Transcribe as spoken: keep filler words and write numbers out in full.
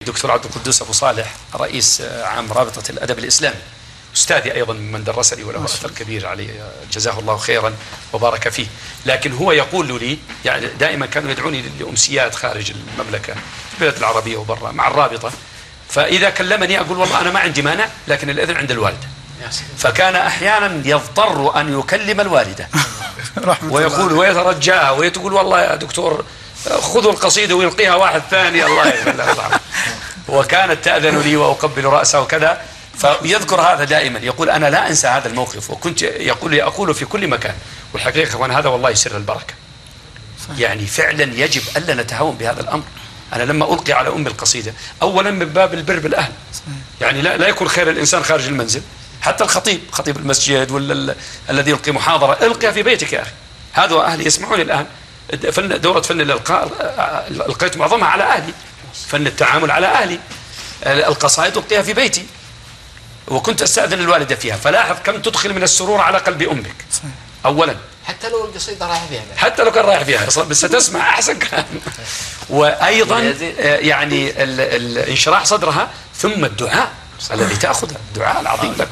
دكتور عبد القدوس أبو صالح رئيس عام رابطة الأدب الإسلامي، أستاذي أيضا من درسني وله أثر كبير علي، جزاه الله خيرا وبارك فيه. لكن هو يقول لي يعني دائما كانوا يدعوني لأمسيات خارج المملكة في البلاد العربية وبرا مع الرابطة، فإذا كلمني أقول والله أنا ما عندي مانع لكن الإذن عند الوالدة. فكان أحيانا يضطر أن يكلم الوالدة ويقول ويترجاها ويقول والله يا دكتور خذوا القصيدة ويلقيها واحد ثاني الله يرحمه. وكانت تأذن لي وأقبل رأسه وكذا. فيذكر هذا دائما، يقول أنا لا أنسى هذا الموقف، وكنت يقول لي أقول في كل مكان. والحقيقة وأنا هذا والله سر البركة، يعني فعلا يجب ألا نتهاون بهذا الأمر. أنا لما ألقي على أم القصيدة أولا من باب البر بالأهل، يعني لا, لا يكون خير الإنسان خارج المنزل، حتى الخطيب خطيب المسجد ولا الذي يلقي محاضرة القيها في بيتك يا أخي. هذا أهلي يسمعوني الآن، فن دورة فن الإلقاء ألقيت معظمها على أهلي، فن التعامل على أهلي، القصائد ألقيها في بيتي وكنت أستأذن الوالدة فيها. فلاحظ كم تدخل من السرور على قلب أمك أولا، حتى لو القصيدة رايح فيها، حتى لو كان رايح فيها بس ستسمع أحسن كلام. وأيضا يعني ال ال انشراح صدرها، ثم الدعاء الذي تأخذه، الدعاء العظيم لك.